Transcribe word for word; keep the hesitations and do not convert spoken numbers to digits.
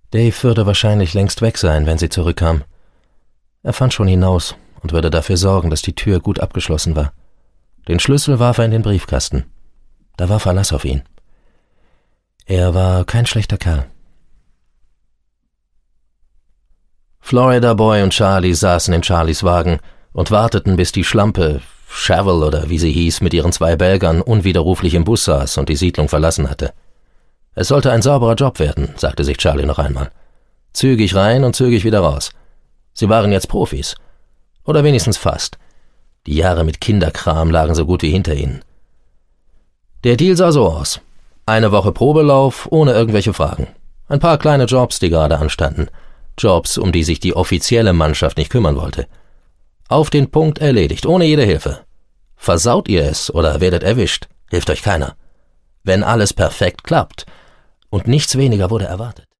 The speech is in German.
Dave würde wahrscheinlich längst weg sein, wenn sie zurückkam. Er fand schon hinaus und würde dafür sorgen, dass die Tür gut abgeschlossen war. Den Schlüssel warf er in den Briefkasten. Da war Verlass auf ihn. Er war kein schlechter Kerl. Florida Boy und Charlie saßen in Charlies Wagen und warteten, bis die Schlampe, Cheryl oder wie sie hieß, mit ihren zwei Belgern unwiderruflich im Bus saß und die Siedlung verlassen hatte. Es sollte ein sauberer Job werden, sagte sich Charlie noch einmal. Zügig rein und zügig wieder raus. Sie waren jetzt Profis. Oder wenigstens fast. Die Jahre mit Kinderkram lagen so gut wie hinter ihnen. Der Deal sah so aus. Eine Woche Probelauf, ohne irgendwelche Fragen. Ein paar kleine Jobs, die gerade anstanden. Jobs, um die sich die offizielle Mannschaft nicht kümmern wollte. Auf den Punkt erledigt, ohne jede Hilfe. Versaut ihr es oder werdet erwischt, hilft euch keiner. Wenn alles perfekt klappt, und nichts weniger wurde erwartet.